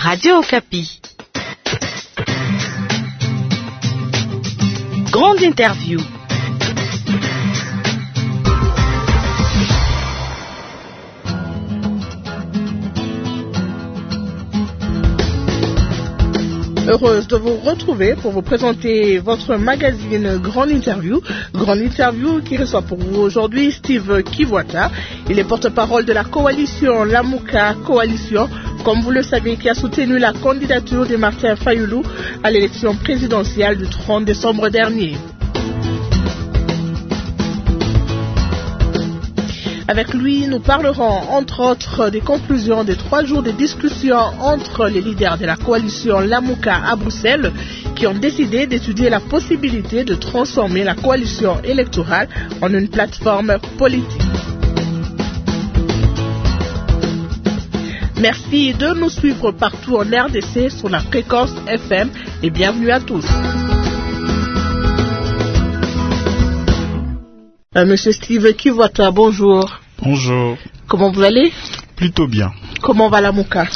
Radio Okapi. Grande interview. Heureuse de vous retrouver pour vous présenter votre magazine Grande Interview. Grande Interview qui reçoit pour vous aujourd'hui Steve Kivuata. Il est porte-parole de la coalition Lamuka Coalition, comme vous le savez, qui a soutenu la candidature de Martin Fayulu à l'élection présidentielle du 30 décembre dernier. Avec lui, nous parlerons entre autres des conclusions des 3 jours de discussion entre les leaders de la coalition Lamuka à Bruxelles qui ont décidé d'étudier la possibilité de transformer la coalition électorale en une plateforme politique. Merci de nous suivre partout en RDC sur la fréquence FM et bienvenue à tous. Monsieur Steve Kivuata, bonjour. Bonjour. Comment vous allez? Plutôt bien. Comment va Lamuka?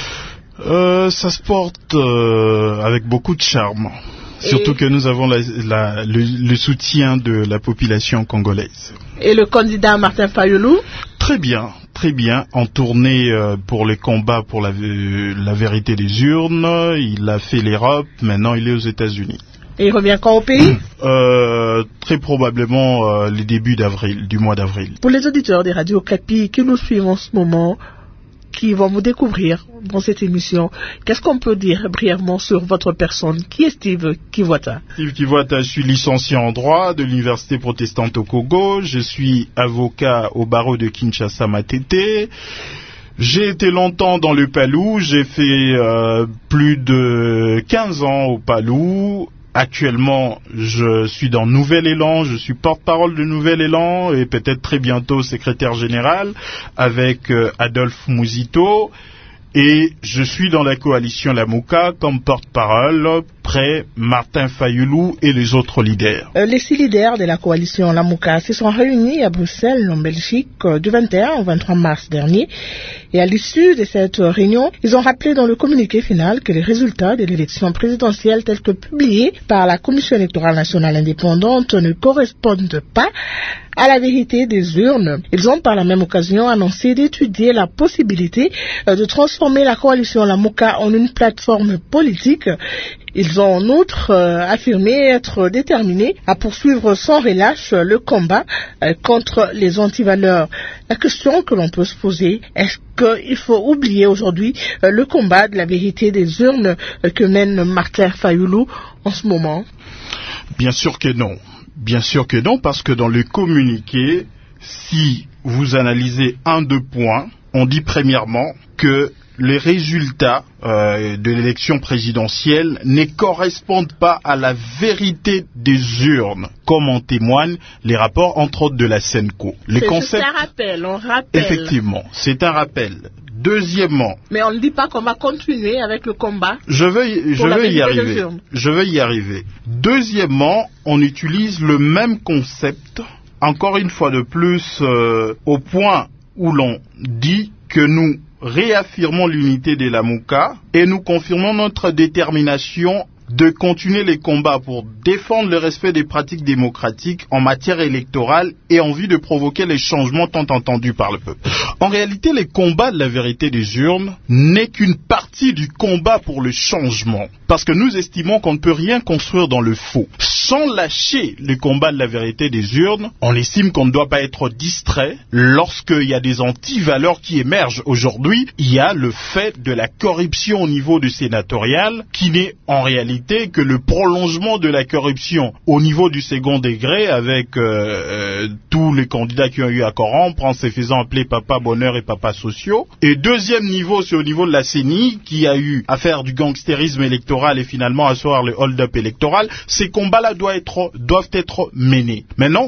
Ça se porte avec beaucoup de charme. Surtout que nous avons le soutien de la population congolaise. Et le candidat Martin Fayulu? Très bien, en tournée pour les combats pour la vérité des urnes. Il a fait l'Europe, maintenant il est aux États-Unis. Et il revient quand au pays? Très probablement les débuts du mois d'avril. Pour les auditeurs des radios Okapi qui nous suivent en ce moment, qui vont vous découvrir dans cette émission, qu'est-ce qu'on peut dire brièvement sur votre personne? Qui est Steve Kivuata? Steve Kivuata, je suis licencié en droit de l'Université protestante au Congo. Je suis avocat au barreau de Kinshasa Matete. J'ai été longtemps dans le Palou. J'ai fait plus de 15 ans au Palou. Actuellement, je suis dans Nouvel Élan, je suis porte-parole de Nouvel Élan et peut-être très bientôt secrétaire général avec Adolphe Mouzito. Et je suis dans la coalition Lamuka comme porte-parole près Martin Fayulu et les autres leaders. Les 6 leaders de la coalition Lamuka se sont réunis à Bruxelles, en Belgique, du 21 au 23 mars dernier. Et à l'issue de cette réunion, ils ont rappelé dans le communiqué final que les résultats de l'élection présidentielle tels que publiés par la Commission électorale nationale indépendante ne correspondent pas à la vérité des urnes. Ils ont par la même occasion annoncé d'étudier la possibilité de transformer la coalition Lamuka en une plateforme politique. Ils ont en outre affirmé être déterminés à poursuivre sans relâche le combat contre les antivaleurs. La question que l'on peut se poser, est-ce qu'il faut oublier aujourd'hui le combat de la vérité des urnes que mène Martin Fayulu en ce moment? Bien sûr que non. Bien sûr que non, parce que dans le communiqué, si vous analysez 2 points, on dit premièrement que les résultats de l'élection présidentielle ne correspondent pas à la vérité des urnes, comme en témoignent les rapports, entre autres, de la Senco. C'est un rappel, on rappelle. Effectivement, c'est un rappel. Deuxièmement... Mais on ne dit pas qu'on va continuer avec le combat. Je vais y arriver. Deuxièmement, on utilise le même concept, encore une fois de plus, au point où l'on dit que nous réaffirmons l'unité de Lamuka et nous confirmons notre détermination de continuer les combats pour défendre le respect des pratiques démocratiques en matière électorale et en vue de provoquer les changements tant entendus par le peuple. En réalité, les combats de la vérité des urnes n'est qu'une partie du combat pour le changement. Parce que nous estimons qu'on ne peut rien construire dans le faux. Sans lâcher le combat de la vérité des urnes, on estime qu'on ne doit pas être distrait lorsqu'il y a des antivaleurs qui émergent. Aujourd'hui, il y a le fait de la corruption au niveau du sénatorial qui n'est en réalité que le prolongement de la corruption au niveau du second degré avec tous les candidats qui ont eu à corrompre en se faisant appeler papa bonheur et papa sociaux. Et deuxième niveau, c'est au niveau de la CENI qui a eu à faire du gangstérisme électoral et finalement asseoir le hold-up électoral. Ces combats-là doivent être menés. Maintenant,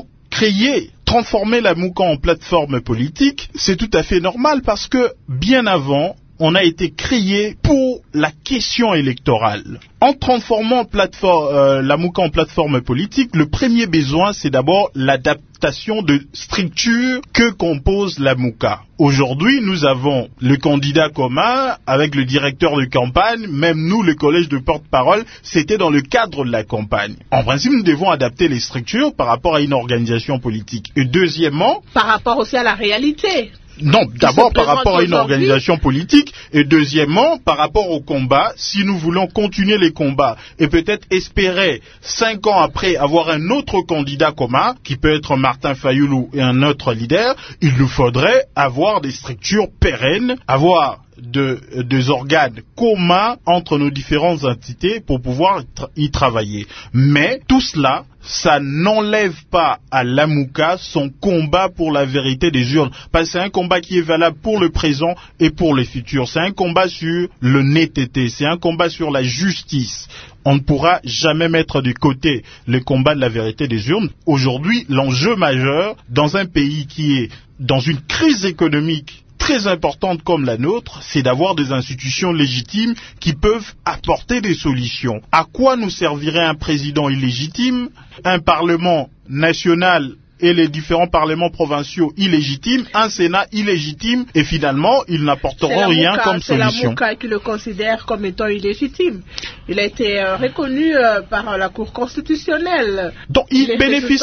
transformer la Lamuka en plateforme politique, c'est tout à fait normal parce que bien avant, on a été créé pour la question électorale. En transformant la MOUCA en plateforme politique, le premier besoin, c'est d'abord l'adaptation de structure que compose la MOUCA. Aujourd'hui, nous avons le candidat commun avec le directeur de campagne, même nous, le collège de porte-parole, c'était dans le cadre de la campagne. En principe, nous devons adapter les structures par rapport à une organisation politique. Et deuxièmement... Par rapport aussi à la réalité. Non, d'abord par rapport à une organisation politique et deuxièmement par rapport au combat. Si nous voulons continuer les combats et peut-être espérer 5 ans après avoir un autre candidat commun, qui peut être Martin Fayulu et un autre leader, il nous faudrait avoir des structures pérennes, avoir des organes communs entre nos différentes entités pour pouvoir y travailler. Mais tout cela, ça n'enlève pas à la MOUCA son combat pour la vérité des urnes. Parce que c'est un combat qui est valable pour le présent et pour le futur. C'est un combat sur l'honnêteté, c'est un combat sur la justice. On ne pourra jamais mettre de côté le combat de la vérité des urnes. Aujourd'hui, l'enjeu majeur dans un pays qui est dans une crise économique très importante comme la nôtre, c'est d'avoir des institutions légitimes qui peuvent apporter des solutions. À quoi nous servirait un président illégitime, un parlement national et les différents parlements provinciaux illégitimes, un Sénat illégitime, et finalement, ils n'apporteront rien comme solution. C'est la MOUCA qui le considère comme étant illégitime. Il a été reconnu par la Cour constitutionnelle. Donc, il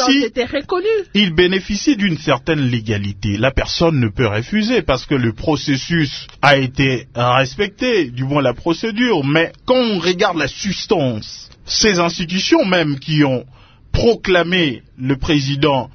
bénéficie d'une certaine légalité. La personne ne peut refuser parce que le processus a été respecté, du moins la procédure, mais quand on regarde la substance, ces institutions même qui ont proclamé le président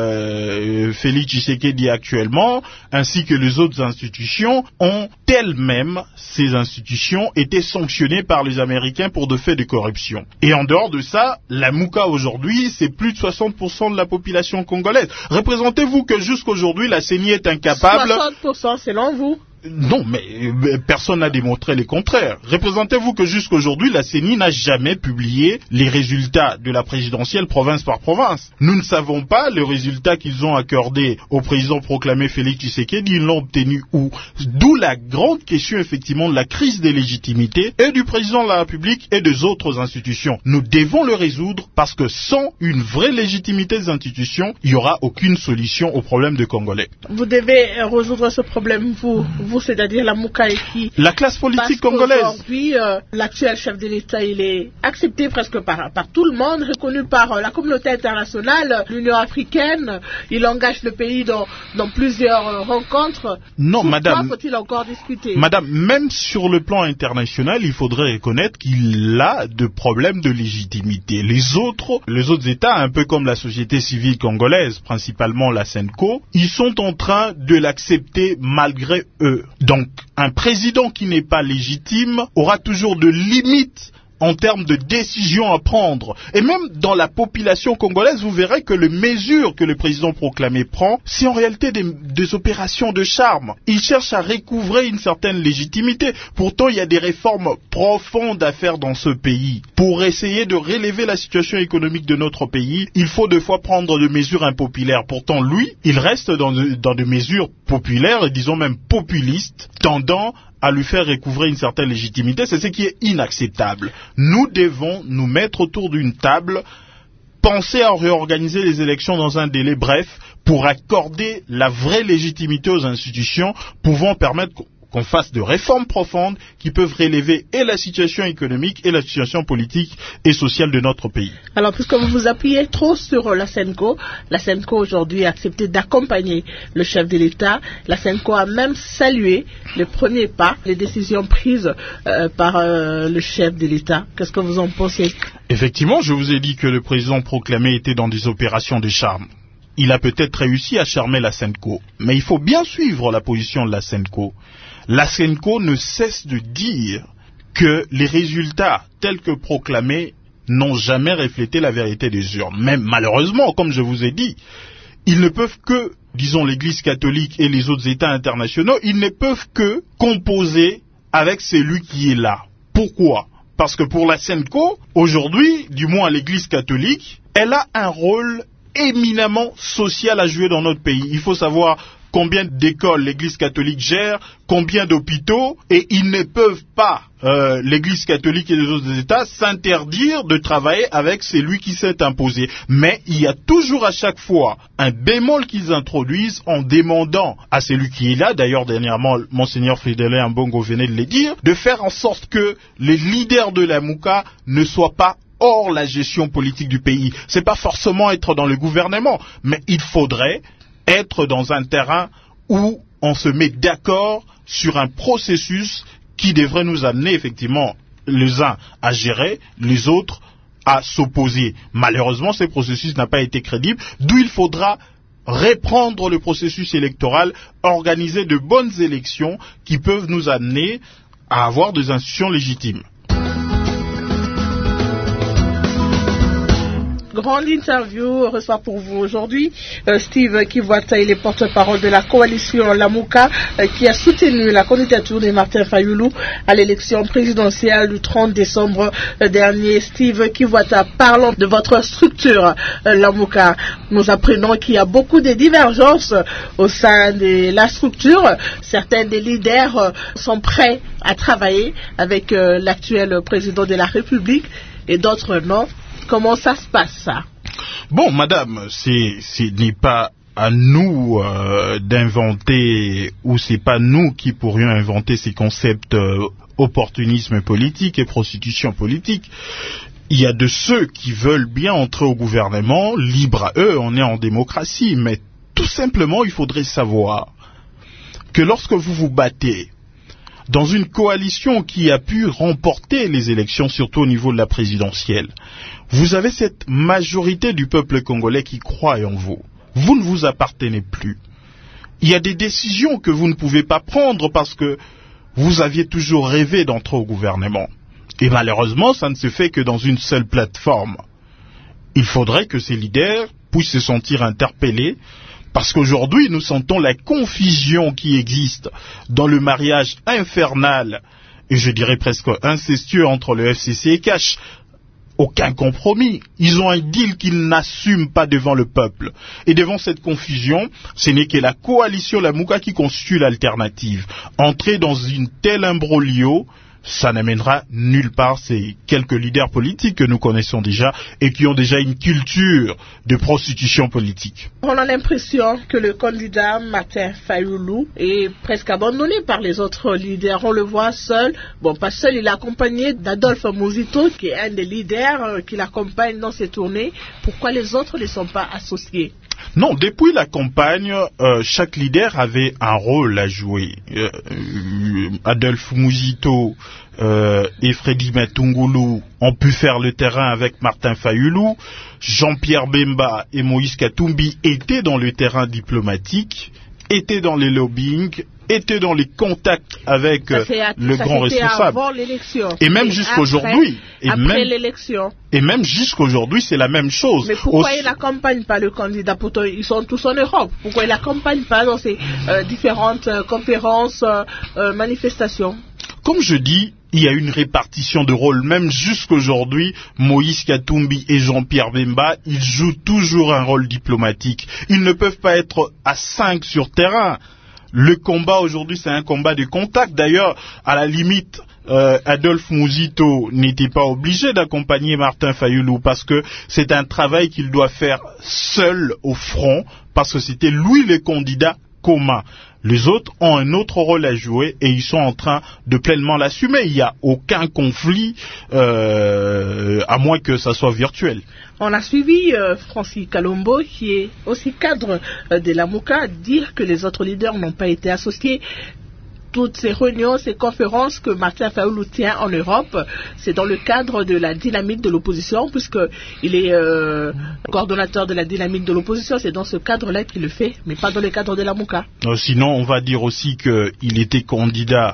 Félix Tshisekedi actuellement, ainsi que les autres institutions, ont elles-mêmes, ces institutions, été sanctionnées par les Américains pour de faits de corruption. Et en dehors de ça, la MOUCA aujourd'hui, c'est plus de 60% de la population congolaise. Représentez-vous que jusqu'aujourd'hui, la CENI est incapable... 60% selon vous? Non, mais personne n'a démontré le contraire. Représentez-vous que jusqu'aujourd'hui, la CENI n'a jamais publié les résultats de la présidentielle province par province. Nous ne savons pas les résultats qu'ils ont accordés au président proclamé Félix Tshisekedi, ils l'ont obtenu où? D'où la grande question, effectivement, de la crise des légitimités et du président de la République et des autres institutions. Nous devons le résoudre parce que sans une vraie légitimité des institutions, il n'y aura aucune solution au problème des Congolais. Vous devez résoudre ce problème, vous, c'est-à-dire la MOUCA et qui... La classe politique congolaise. Aujourd'hui, l'actuel chef de l'État, il est accepté presque par tout le monde, reconnu par la communauté internationale, l'Union africaine. Il engage le pays dans plusieurs rencontres. Non, madame. Faut-il encore discuter? Madame, même sur le plan international, il faudrait reconnaître qu'il a de problèmes de légitimité. Les autres États, un peu comme la société civile congolaise, principalement la SENCO, ils sont en train de l'accepter malgré eux. Donc, un président qui n'est pas légitime aura toujours de limites en termes de décisions à prendre. Et même dans la population congolaise, vous verrez que les mesures que le président proclamé prend, c'est en réalité des opérations de charme. Il cherche à recouvrer une certaine légitimité. Pourtant, il y a des réformes profondes à faire dans ce pays. Pour essayer de relever la situation économique de notre pays, il faut des fois prendre des mesures impopulaires. Pourtant, lui, il reste dans des mesures populaires, et disons même populistes, tendant à lui faire recouvrer une certaine légitimité. C'est ce qui est inacceptable. Nous devons nous mettre autour d'une table, penser à réorganiser les élections dans un délai bref pour accorder la vraie légitimité aux institutions, pouvant permettre qu'on fasse de réformes profondes qui peuvent relever et la situation économique et la situation politique et sociale de notre pays. Alors, puisque vous vous appuyez trop sur la SENCO aujourd'hui a accepté d'accompagner le chef de l'État. La SENCO a même salué le premier pas, les décisions prises par le chef de l'État. Qu'est-ce que vous en pensez? Effectivement, je vous ai dit que le président proclamé était dans des opérations de charme. Il a peut-être réussi à charmer la SENCO, mais il faut bien suivre la position de la SENCO. La SENCO ne cesse de dire que les résultats tels que proclamés n'ont jamais reflété la vérité des urnes. Même malheureusement, comme je vous ai dit, ils ne peuvent que, disons l'Église catholique et les autres États internationaux, ils ne peuvent que composer avec celui qui est là. Pourquoi? Parce que pour la SENCO, aujourd'hui, du moins l'Église catholique, elle a un rôle éminemment social à jouer dans notre pays. Il faut savoir combien d'écoles l'Église catholique gère, combien d'hôpitaux, et ils ne peuvent pas, l'Église catholique et les autres États, s'interdire de travailler avec celui qui s'est imposé. Mais il y a toujours à chaque fois un bémol qu'ils introduisent en demandant à celui qui est là, d'ailleurs dernièrement, Monseigneur Fridolin Ambongo venait de le dire, de faire en sorte que les leaders de la Mouka ne soient pas hors la gestion politique du pays. C'est pas forcément être dans le gouvernement, mais il faudrait être dans un terrain où on se met d'accord sur un processus qui devrait nous amener effectivement les uns à gérer, les autres à s'opposer. Malheureusement, ce processus n'a pas été crédible, d'où il faudra reprendre le processus électoral, organiser de bonnes élections qui peuvent nous amener à avoir des institutions légitimes. Grande interview reçoit pour vous aujourd'hui Steve Kivuata, il est porte-parole de la coalition Lamuka qui a soutenu la candidature de Martin Fayulu à l'élection présidentielle du 30 décembre dernier. Steve Kivuata, parlons de votre structure Lamuka. Nous apprenons qu'il y a beaucoup de divergences au sein de la structure. Certains des leaders sont prêts à travailler avec l'actuel président de la République et d'autres non. Comment ça se passe, ça? Bon, madame, ce n'est pas à nous d'inventer, ou c'est pas nous qui pourrions inventer ces concepts opportunisme politique et prostitution politique. Il y a de ceux qui veulent bien entrer au gouvernement, libre à eux, on est en démocratie, mais tout simplement, il faudrait savoir que lorsque vous vous battez dans une coalition qui a pu remporter les élections, surtout au niveau de la présidentielle, vous avez cette majorité du peuple congolais qui croit en vous. Vous ne vous appartenez plus. Il y a des décisions que vous ne pouvez pas prendre parce que vous aviez toujours rêvé d'entrer au gouvernement. Et malheureusement, ça ne se fait que dans une seule plateforme. Il faudrait que ces leaders puissent se sentir interpellés parce qu'aujourd'hui, nous sentons la confusion qui existe dans le mariage infernal, et je dirais presque incestueux, entre le FCC et Cash. Aucun compromis. Ils ont un deal qu'ils n'assument pas devant le peuple. Et devant cette confusion, ce n'est que la coalition Lamuka qui constitue l'alternative. Entrer dans une telle imbroglio, ça n'amènera nulle part. Ces quelques leaders politiques que nous connaissons déjà et qui ont déjà une culture de prostitution politique. On a l'impression que le candidat Martin Fayulu est presque abandonné par les autres leaders. On le voit seul. Bon, pas seul, il est accompagné d'Adolphe Muzito, qui est un des leaders qui l'accompagne dans ses tournées. Pourquoi les autres ne sont pas associés? Non, depuis la campagne, chaque leader avait un rôle à jouer. Adolphe Muzito et Freddy Matungulu ont pu faire le terrain avec Martin Fayulu. Jean-Pierre Bemba et Moïse Katumbi étaient dans le terrain diplomatique, étaient dans les lobbying, étaient dans les contacts avec le grand responsable. Avant l'élection. Et même jusqu'aujourd'hui. Après l'élection. Et même jusqu'aujourd'hui, c'est la même chose. Mais pourquoi il n'accompagne pas le candidat? Pourtant, ils sont tous en Europe. Pourquoi il n'accompagne pas dans ces différentes conférences, manifestations? Comme je dis, il y a une répartition de rôles. Même jusqu'aujourd'hui, Moïse Katumbi et Jean-Pierre Bemba, ils jouent toujours un rôle diplomatique. Ils ne peuvent pas être à 5 sur terrain. Le combat aujourd'hui, c'est un combat de contact. D'ailleurs, à la limite, Adolphe Muzito n'était pas obligé d'accompagner Martin Fayulu parce que c'est un travail qu'il doit faire seul au front parce que c'était lui le candidat commun. Les autres ont un autre rôle à jouer et ils sont en train de pleinement l'assumer. Il n'y a aucun conflit, à moins que ça soit virtuel. On a suivi Francis Kalombo, qui est aussi cadre de la Mouka, dire que les autres leaders n'ont pas été associés. Toutes ces réunions, ces conférences que Martin Fayulu tient en Europe, c'est dans le cadre de la dynamique de l'opposition, puisqu'il est coordonnateur de la dynamique de l'opposition. C'est dans ce cadre-là qu'il le fait, mais pas dans le cadre de la Mouka. Sinon, on va dire aussi qu'il était candidat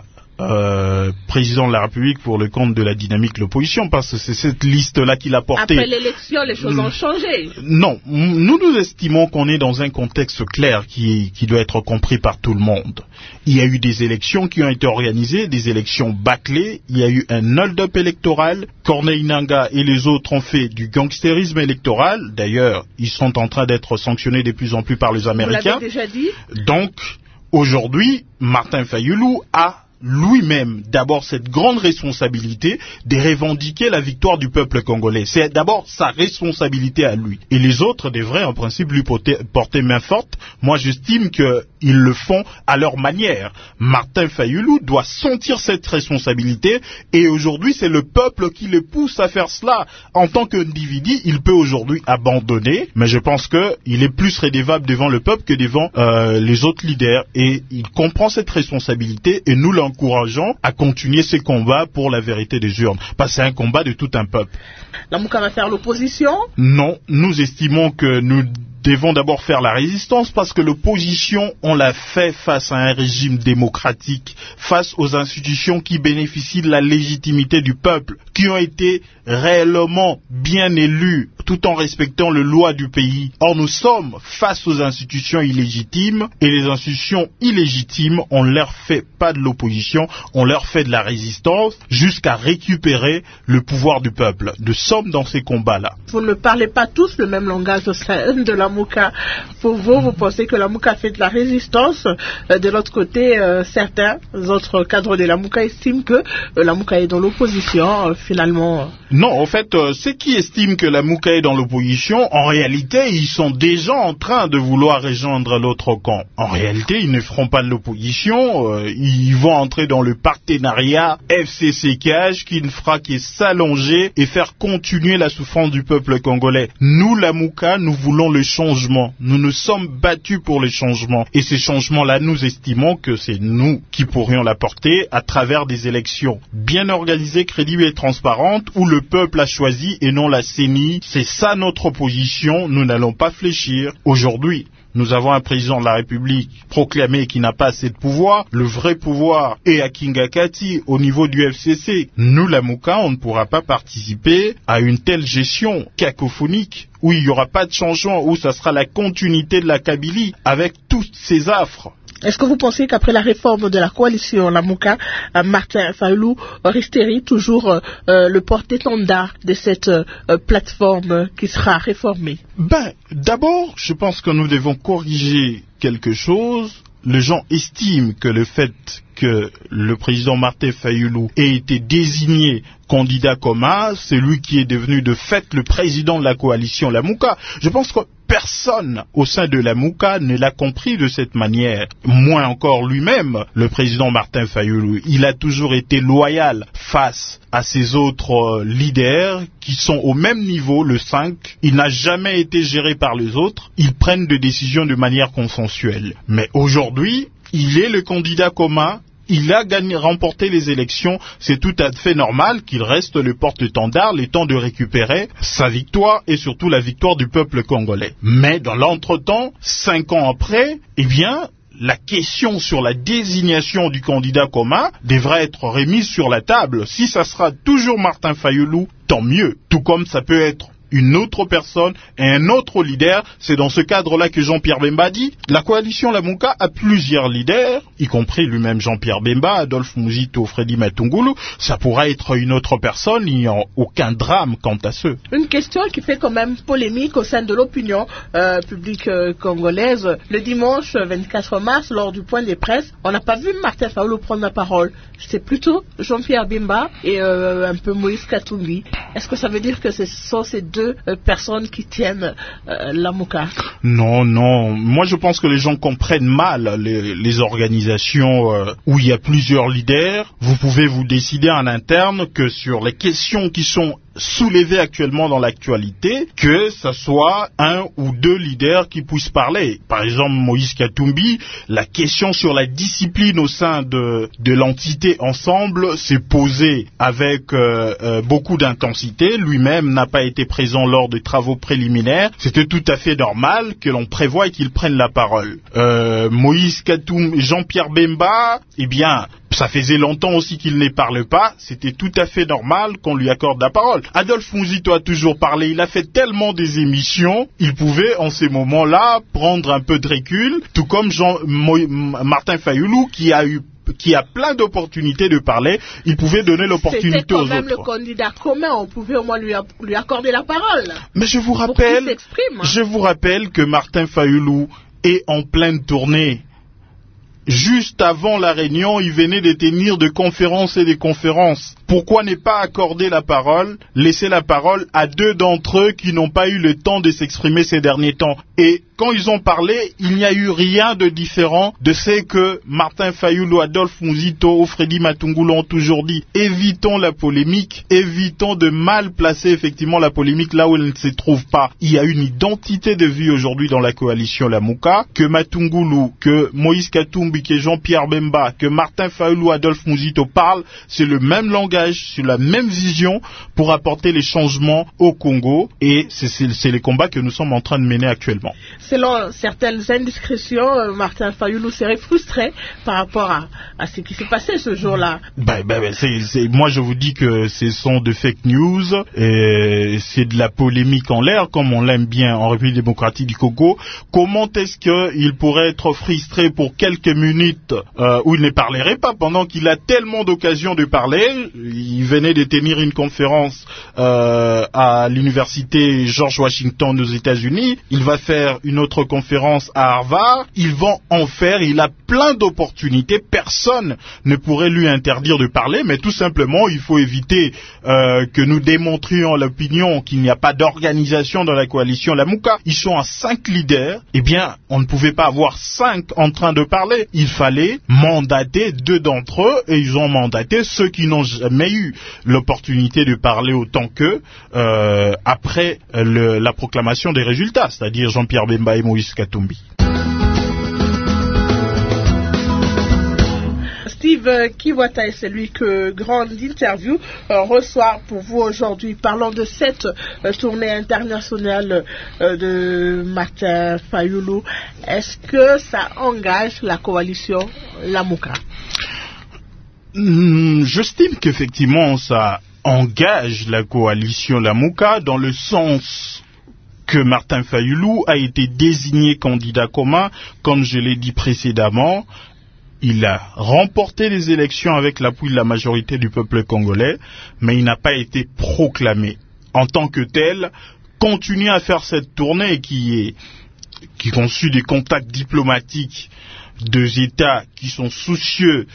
président de la République pour le compte de la dynamique de l'opposition, parce que c'est cette liste-là qu'il a portée. Après l'élection, les choses ont changé. Non, nous estimons qu'on est dans un contexte clair qui doit être compris par tout le monde. Il y a eu des élections qui ont été organisées, des élections bâclées, il y a eu un hold-up électoral, Corneille Nangaa et les autres ont fait du gangstérisme électoral, d'ailleurs, ils sont en train d'être sanctionnés de plus en plus par les Américains. Vous l'avez déjà dit. Donc, aujourd'hui, Martin Fayulu a lui-même d'abord cette grande responsabilité de revendiquer la victoire du peuple congolais. C'est d'abord sa responsabilité à lui. Et les autres devraient en principe lui porter main forte. Moi j'estime qu'ils le font à leur manière. Martin Fayulu doit sentir cette responsabilité et aujourd'hui c'est le peuple qui le pousse à faire cela. En tant qu'individu, il peut aujourd'hui abandonner, mais je pense qu'il est plus redevable devant le peuple que devant les autres leaders et il comprend cette responsabilité et nous l'encourageons à continuer ces combats pour la vérité des urnes. Parce que c'est un combat de tout un peuple. Lamuka va faire l'opposition? Non, nous estimons que nous devons d'abord faire la résistance parce que l'opposition, on l'a fait face à un régime démocratique, face aux institutions qui bénéficient de la légitimité du peuple, qui ont été réellement bien élus tout en respectant les lois du pays. Or, nous sommes face aux institutions illégitimes et les institutions illégitimes, on leur fait pas de l'opposition, on leur fait de la résistance jusqu'à récupérer le pouvoir du peuple. Nous sommes dans ces combats-là. Vous ne parlez pas tous le même langage au sein de Lamuka. Pour vous, vous pensez que Lamuka fait de la résistance. De l'autre côté, certains autres cadres de Lamuka estiment que Lamuka est dans l'opposition, finalement. Non, en fait, ceux qui estiment que Lamuka est dans l'opposition, en réalité, ils sont déjà en train de vouloir rejoindre l'autre camp. En réalité, ils ne feront pas de l'opposition, ils vont entrer dans le partenariat FCC-CAGE qui ne fera que s'allonger et faire continuer la souffrance du peuple congolais. Nous, Lamuka, nous voulons le changement. Nous nous sommes battus pour le changement. Et ces changements-là, nous estimons que c'est nous qui pourrions l'apporter à travers des élections bien organisées, crédibles et transparentes où le peuple a choisi et non la CENI. C'est ça notre position. Nous n'allons pas fléchir. Aujourd'hui, nous avons un président de la République proclamé qui n'a pas assez de pouvoir. Le vrai pouvoir est à Kingakati, au niveau du FCC. Nous, Lamuka, on ne pourra pas participer à une telle gestion cacophonique où il n'y aura pas de changement, où ça sera la continuité de la Kabylie avec toutes ses affres. Est-ce que vous pensez qu'après la réforme de la coalition Lamuka, Martin Fayulu resterait toujours le porte-étendard de cette plateforme qui sera réformée? D'abord, je pense que nous devons corriger quelque chose. Les gens estiment que le fait que le président Martin Fayulu ait été désigné candidat commun, c'est lui qui est devenu de fait le président de la coalition Lamuka. Je pense que personne au sein de Lamuka ne l'a compris de cette manière. Moins encore lui-même, le président Martin Fayulu. Il a toujours été loyal face à ses autres leaders qui sont au même niveau, le 5. Il n'a jamais été géré par les autres. Ils prennent des décisions de manière consensuelle. Mais aujourd'hui, il est le candidat commun. Il a remporté les élections, c'est tout à fait normal qu'il reste le porte-étendard, le temps de récupérer sa victoire et surtout la victoire du peuple congolais. Mais dans l'entretemps, 5 ans après, la question sur la désignation du candidat commun devrait être remise sur la table. Si ça sera toujours Martin Fayulu, tant mieux. Tout comme ça peut être une autre personne et un autre leader. C'est dans ce cadre-là que Jean-Pierre Bemba dit la coalition Lamuka a plusieurs leaders, y compris lui-même Jean-Pierre Bemba, Adolphe Muzito, Freddy Matungulu. Ça pourrait être une autre personne, il n'y a aucun drame quant à ce. Une question qui fait quand même polémique au sein de l'opinion publique congolaise. Le dimanche 24 mars, lors du point des presses, on n'a pas vu Martin Fayulu prendre la parole. C'est plutôt Jean-Pierre Bemba et un peu Moïse Katumbi. Est-ce que ça veut dire que ce sont ces deux personnes qui tiennent Lamuka? Non. Moi, je pense que les gens comprennent mal les organisations où il y a plusieurs leaders. Vous pouvez vous décider en interne que sur les questions qui sont soulevées actuellement dans l'actualité, que ça soit un ou deux leaders qui puissent parler. Par exemple, Moïse Katumbi, la question sur la discipline au sein de l'entité Ensemble s'est posée avec beaucoup d'intensité. Lui-même n'a pas été présent lors des travaux préliminaires. C'était tout à fait normal que l'on prévoie qu'il prenne la parole. Moïse Katumbi, Jean-Pierre Bemba, ça Ça faisait longtemps aussi qu'il ne parle pas. C'était tout à fait normal qu'on lui accorde la parole. Adolphe Muzito a toujours parlé. Il a fait tellement des émissions. Il pouvait, en ces moments-là, prendre un peu de recul. Tout comme Martin Fayulu, qui a plein d'opportunités de parler, il pouvait donner l'opportunité aux autres. C'était quand même le candidat commun, on pouvait au moins lui accorder la parole. Mais je vous rappelle que Martin Fayulu est en pleine tournée. Juste avant la réunion, il venait de tenir de conférences et des conférences. Pourquoi ne pas accorder la parole, laisser la parole à 2 d'entre eux qui n'ont pas eu le temps de s'exprimer ces derniers temps? Et quand ils ont parlé, il n'y a eu rien de différent de ce que Martin Fayulu, Adolphe Muzito ou Freddy Matungulu ont toujours dit. Évitons la polémique, évitons de mal placer effectivement la polémique là où elle ne se trouve pas. Il y a une identité de vie aujourd'hui dans la coalition Lamuka, que Matungulu, que Moïse Katumbi, que Jean-Pierre Bemba, que Martin Fayulu, Adolphe Muzito parlent, c'est le même langage, c'est la même vision pour apporter les changements au Congo, et c'est les combats que nous sommes en train de mener actuellement. Selon certaines indiscrétions, Martin Fayulu serait frustré par rapport à ce qui s'est passé ce jour-là. Moi je vous dis que ce sont de fake news, et c'est de la polémique en l'air, comme on l'aime bien en République démocratique du Congo. Comment est-ce qu'il pourrait être frustré pour quelques minutes où il ne parlerait pas, pendant qu'il a tellement d'occasions de parler? Il venait de tenir une conférence à l'université George Washington aux États-Unis. Il va faire une autre conférence à Harvard. Ils vont en faire. Il a plein d'opportunités. Personne ne pourrait lui interdire de parler, mais tout simplement, il faut éviter que nous démontrions l'opinion qu'il n'y a pas d'organisation dans la coalition Lamuka. Ils sont à 5 leaders. Eh bien, on ne pouvait pas avoir 5 en train de parler. Il fallait mandater 2 d'entre eux, et ils ont mandaté ceux qui n'ont jamais eu l'opportunité de parler autant qu'eux après la proclamation des résultats, c'est-à-dire Jean-Pierre Bemba et Moïse Katumbi. Steve Kiwata est celui que Grande Interview reçoit pour vous aujourd'hui. Parlons de cette tournée internationale de Martin Fayulu. Est-ce que ça engage la coalition Lamuka? J'estime qu'effectivement ça engage la coalition Lamuka, dans le sens que Martin Fayulu a été désigné candidat commun, comme je l'ai dit précédemment. Il a remporté les élections avec l'appui de la majorité du peuple congolais, mais il n'a pas été proclamé. En tant que tel, continuer à faire cette tournée qui conçut des contacts diplomatiques deux États qui sont soucieux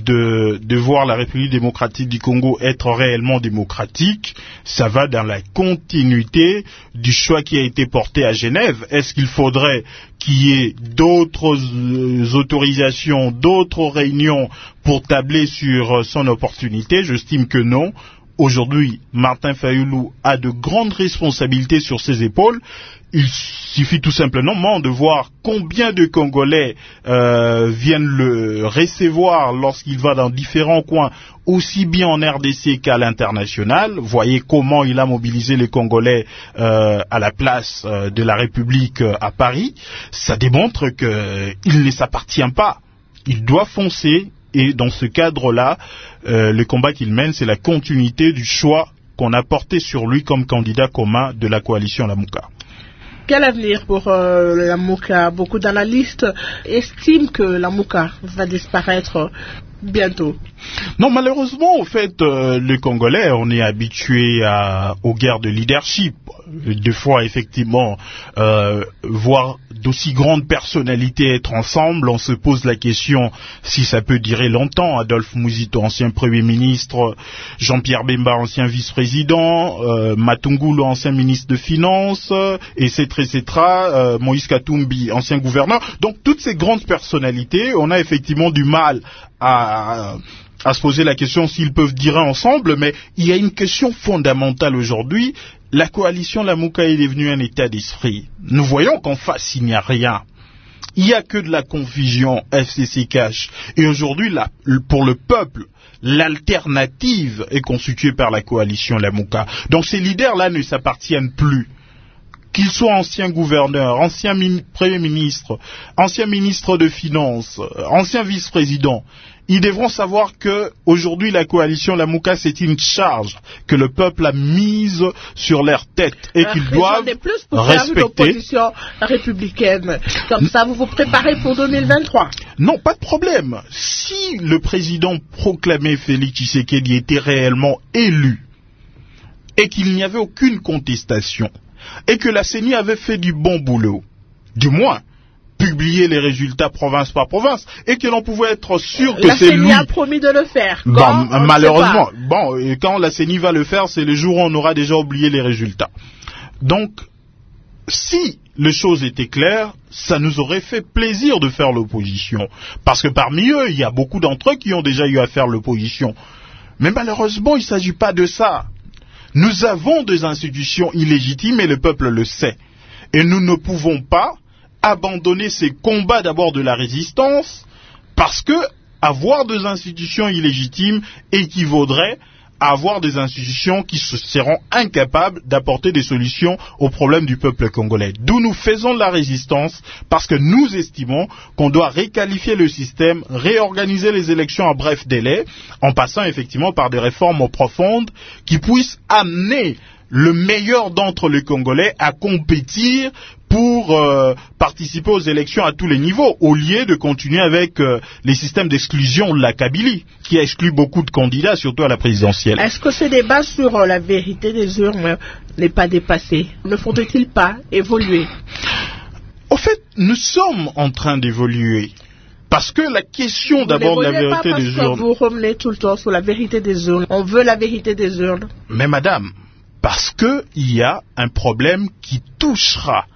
de voir la République démocratique du Congo être réellement démocratique, ça va dans la continuité du choix qui a été porté à Genève. Est-ce qu'il faudrait qu'il y ait d'autres autorisations, d'autres réunions pour tabler sur son opportunité? J'estime que non. Aujourd'hui, Martin Fayulu a de grandes responsabilités sur ses épaules. Il suffit tout simplement de voir combien de Congolais viennent le recevoir lorsqu'il va dans différents coins, aussi bien en RDC qu'à l'international. Voyez comment il a mobilisé les Congolais à la place de la République à Paris. Ça démontre qu'il ne s'appartient pas. Il doit foncer. Et dans ce cadre-là, le combat qu'il mène, c'est la continuité du choix qu'on a porté sur lui comme candidat commun de la coalition Lamuka. Quel avenir pour Lamuka? Beaucoup d'analystes estiment que Lamuka va disparaître bientôt. Non, malheureusement, au fait, les Congolais, on est habitué aux guerres de leadership. Des fois, effectivement, voir d'aussi grandes personnalités être ensemble, on se pose la question si ça peut durer longtemps. Adolphe Muzito, ancien Premier ministre, Jean-Pierre Bemba, ancien vice-président, Matungulu, ancien ministre de Finances, etc., Moïse Katumbi, ancien gouverneur. Donc, toutes ces grandes personnalités, on a effectivement du mal à se poser la question s'ils peuvent durer ensemble, mais il y a une question fondamentale aujourd'hui. La coalition Lamuka est devenue un état d'esprit. Nous voyons qu'en face, il n'y a rien. Il n'y a que de la confusion FCC cash. Et aujourd'hui, pour le peuple, l'alternative est constituée par la coalition Lamuka. Donc ces leaders-là ne s'appartiennent plus. Qu'ils soient anciens gouverneurs, anciens premiers ministres, anciens ministres de Finances, anciens vice-présidents, ils devront savoir que aujourd'hui la coalition Lamouka, c'est une charge que le peuple a mise sur leur tête et qu'ils doivent respecter. Faire une opposition républicaine. Comme ça, vous vous préparez pour 2023. Non, pas de problème. Si le président proclamé Félix Tshisekedi était réellement élu et qu'il n'y avait aucune contestation et que la CENI avait fait du bon boulot, du moins publier les résultats province par province et que l'on pouvait être sûr que c'est lui. La CENI a promis de le faire. Malheureusement, quand la CENI va le faire, c'est le jour où on aura déjà oublié les résultats. Donc, si les choses étaient claires, ça nous aurait fait plaisir de faire l'opposition. Parce que parmi eux, il y a beaucoup d'entre eux qui ont déjà eu à faire l'opposition. Mais malheureusement, il ne s'agit pas de ça. Nous avons des institutions illégitimes et le peuple le sait. Et nous ne pouvons pas abandonner ces combats d'abord de la résistance, parce que avoir des institutions illégitimes équivaudrait à avoir des institutions qui seront incapables d'apporter des solutions aux problèmes du peuple congolais. D'où nous faisons de la résistance, parce que nous estimons qu'on doit réqualifier le système, réorganiser les élections à bref délai, en passant effectivement par des réformes profondes qui puissent amener le meilleur d'entre les Congolais à compétir pour participer aux élections à tous les niveaux, au lieu de continuer avec les systèmes d'exclusion de la Kabylie, qui a exclu beaucoup de candidats, surtout à la présidentielle. Est-ce que ce débat sur la vérité des urnes n'est pas dépassé? Ne faudrait-il pas évoluer? Au fait, nous sommes en train d'évoluer. Parce que la question d'abord de la vérité des urnes... Vous revenez tout le temps sur la vérité des urnes. On veut la vérité des urnes. Mais madame, parce qu'il y a un problème qui touchera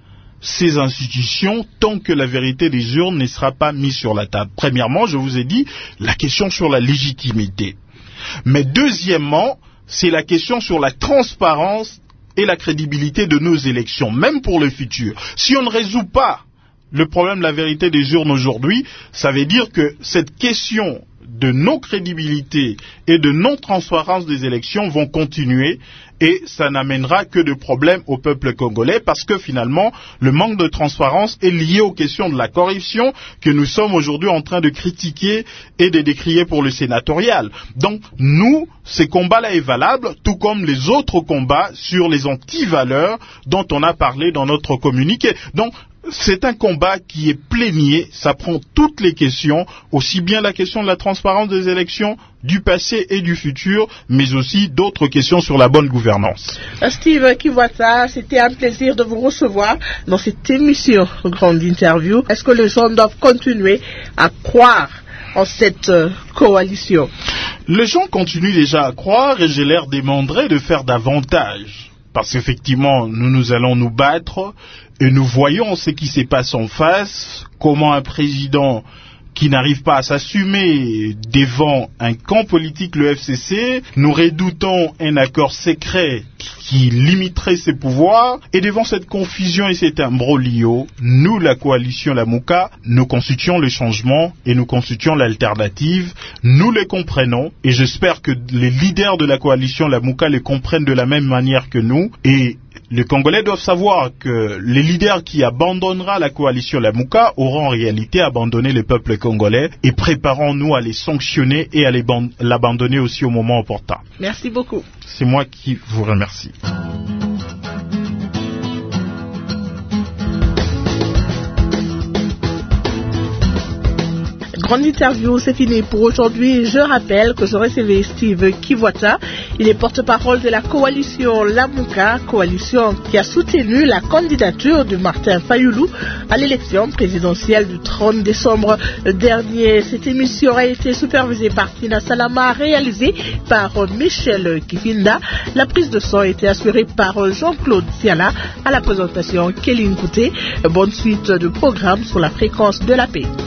ces institutions tant que la vérité des urnes ne sera pas mise sur la table. Premièrement, je vous ai dit, la question sur la légitimité. Mais deuxièmement, c'est la question sur la transparence et la crédibilité de nos élections, même pour le futur. Si on ne résout pas le problème de la vérité des urnes aujourd'hui, ça veut dire que cette question de non-crédibilité et de non-transparence des élections vont continuer et ça n'amènera que de problèmes au peuple congolais parce que finalement, le manque de transparence est lié aux questions de la corruption que nous sommes aujourd'hui en train de critiquer et de décrier pour le sénatorial. Donc, nous, ces combats-là est valable, tout comme les autres combats sur les antivaleurs dont on a parlé dans notre communiqué. Donc, c'est un combat qui est plénier, ça prend toutes les questions, aussi bien la question de la transparence des élections, du passé et du futur, mais aussi d'autres questions sur la bonne gouvernance. Steve Kivuata, c'était un plaisir de vous recevoir dans cette émission Grande Interview. Est-ce que les gens doivent continuer à croire en cette coalition? Les gens continuent déjà à croire et je leur demanderai de faire davantage. Parce qu'effectivement, nous allons nous battre et nous voyons ce qui se passe en face, comment un président qui n'arrive pas à s'assumer devant un camp politique, le FCC, nous redoutons un accord secret qui limiterait ses pouvoirs, et devant cette confusion et cet imbroglio, nous, la coalition Lamouka, nous constituons le changement et nous constituons l'alternative, nous les comprenons, et j'espère que les leaders de la coalition Lamouka les comprennent de la même manière que nous, et les Congolais doivent savoir que les leaders qui abandonnera la coalition Lamouka auront en réalité abandonné le peuple congolais et préparons-nous à les sanctionner et à l'abandonner aussi au moment opportun. Merci beaucoup. C'est moi qui vous remercie. Grande interview, c'est fini pour aujourd'hui. Je rappelle que je recevais Steve Kivuata. Il est porte-parole de la coalition Lamouka, coalition qui a soutenu la candidature de Martin Fayoulou à l'élection présidentielle du 30 décembre dernier. Cette émission a été supervisée par Tina Salama, réalisée par Michel Kifinda. La prise de son a été assurée par Jean-Claude Siala. À la présentation, Kéline Kouté. Bonne suite de programme sur la fréquence de la paix.